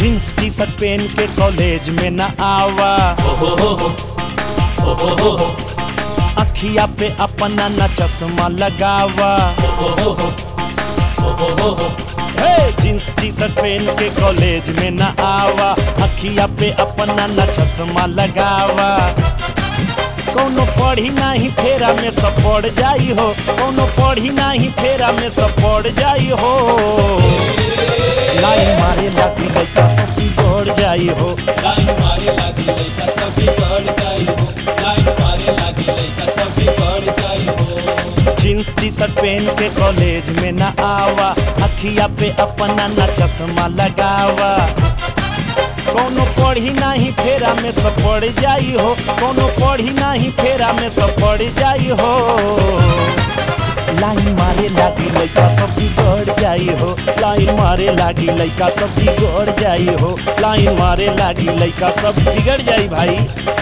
Jeans T shirt पहन के college में न आवा। अखिया पे अपना न चश्मा लगावा। जींस टी शर्ट पहन के कॉलेज में न आवा। अखिया पे अपना न चश्मा लगावा। कौनो पढ़ी नाही फेरा में सब पड़ जाई हो। कौनो पढ़ी नाही फेरा में सब पड़ जाई हो। लाइन मारे लागी लइका सब बिगड़ जाई हो। लाइन मारे लागी लइका सब बिगड़ जाई हो। लाइन मारे लागी लइका सब बिगड़ जाई हो। जींस टी शर्ट पहन के कॉलेज में न आवा। अखिया पे अपना न चश्मा लगावा। कौनो पढ़ी नाही फेरा में सब पड़ जाई हो। कौनो पढ़ी नाही फेरा में सब पड़ जाई हो। लाइन मारे लागी लइका सब बिगड़ जाई हो। लाइन मारे लागी लइका सब बिगड़ जाई हो। लाइन मारे लागी लइका सब बिगड़ जाई भाई।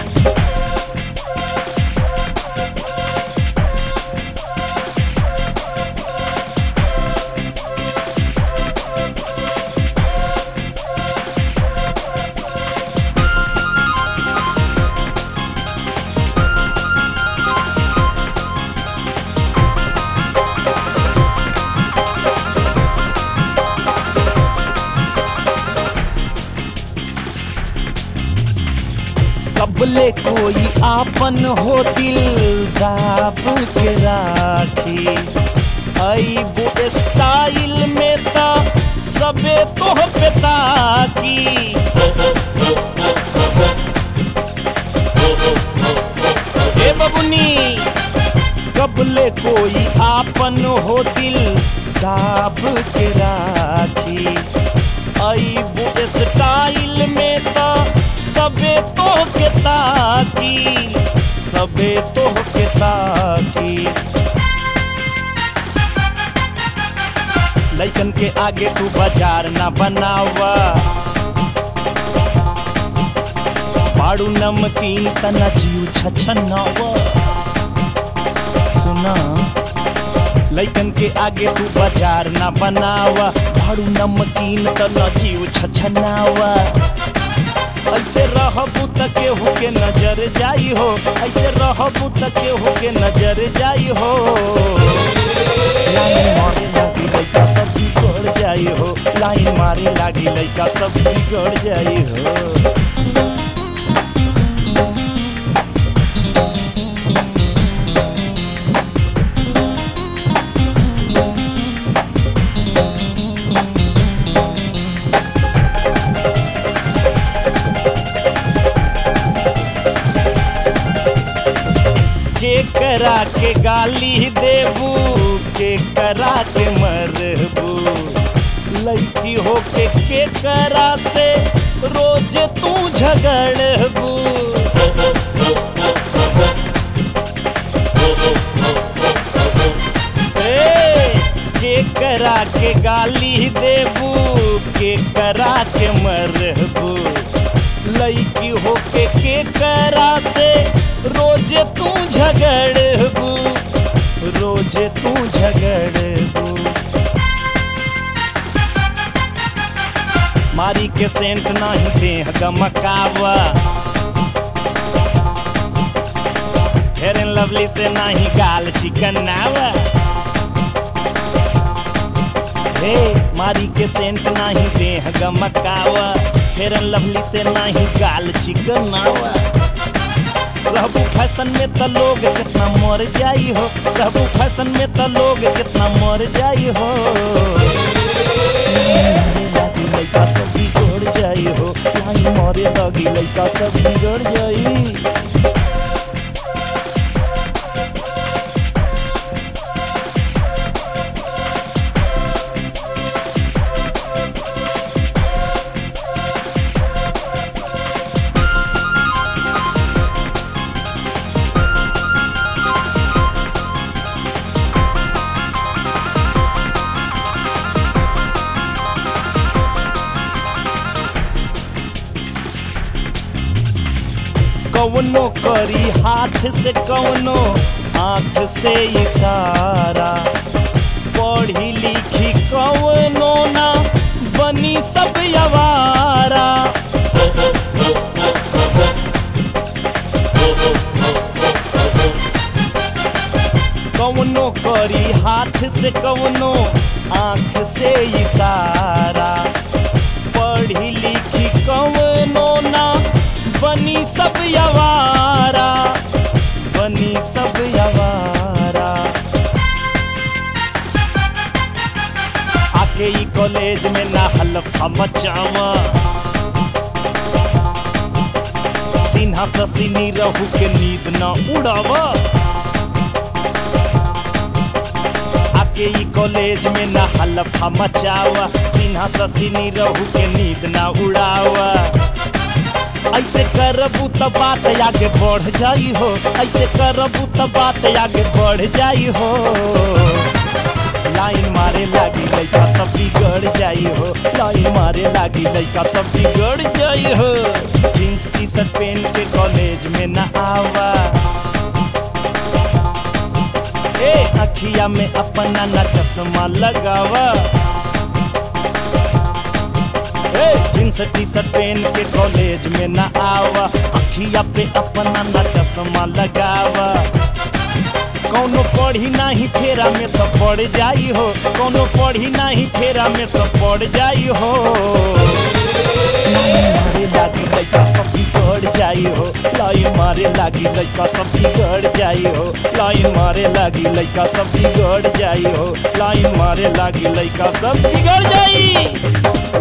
कबले कोई आपन हो दिल दाब के राखी। अईबो स्टाइल में ता सबे तो पे ताकी। ए बबुनी कबले कोई आपन हो दिल दाब के राखी। अईबो स्टाइल में ता सबे तो के ताकी। सबे तो के ताकी। लइकन के आगे तू बाजार ना बनावा। बाड़ू नमकीन तना जीव छछनावा। सुना लइकन के आगे तू बाजार ना बनावा। बाड़ू नमकीन तना जीव छछनावा। ऐसे रहबू त केहू के नजर जाई हो। ऐसे रहबू त केहू के नजर जाई हो। लाइन मारे लागी लइका सब बिगड़ जाई हो। लाइन मारे लागी लइका सब बिगड़ जाई हो। के करा के गाली देबू। के करा के मरबू। लड़की हो के करा से रोज तू झगड़बू। के करा के गाली देबू। के करा के मरबू। लड़की हो के करा से रोज तू झगड़बू। रोज तू झगड़बू। मारी के सेंट नहीं देह गमकावा। फेयर एंड लवली से नहीं गाल चिकनावा। हे मारी के सेंट नहीं देह गमकावा। फेयर एंड लवली से नहीं गाल चिकनावा। रहबू फैशन में त लोग कितना मर जाई हो। रहबू फैशन में त लोग कितना मर जाई हो। मारे लागी लइका सब बिगड़ जाई हो। लाइन मारे लागी लइका सब बिगड़ जाई। कौनो करी हाथ से कौनो आँख से इशारा। पढ़ी लिखी कौनो ना बनी सब आवारा। हाथ से कवनो आंख से इशारा पढ़ी लिखी कवनो ना बनी सब आवारा बनी सब आवारा आके ई कॉलेज में ना हलफा मचावा सिन्हा ससिनी रहू के नींद न उड़ावा आके ई कॉलेज में ना हलफा मचावा सिन्हा ससिनी रहू के नींद न उड़ावा ऐसे करबू त बात आगे बढ़ जाई हो ऐसे करबू त बात आगे बढ़ जाई हो लाइन मारे लागी लइका सब बिगड़ जाई हो लाइन मारे लागी लइका सब बिगड़ जाई हो जींस टी शर्ट पहन के कॉलेज में न आवा ए अखिया में अपना न चश्मा लगावा ए जींस टी शर्ट पहन के कॉलेज में न आवा अखिया पे अपना न चश्मा लगावा कौनो पढ़ी नाही फेरा में सब पड़ जाई हो कौनो पढ़ी नाही फेरा में सब पड़ जाई हो लाइन मारे लागी लइका सब बिगड़ जाई हो लाइन मारे लागी लइका सब बिगड़ जाई हो लाइन मारे लागी लइका सब बिगड़ जाई हो लाइन मारे लागी लइका सब बिगड़ जाई।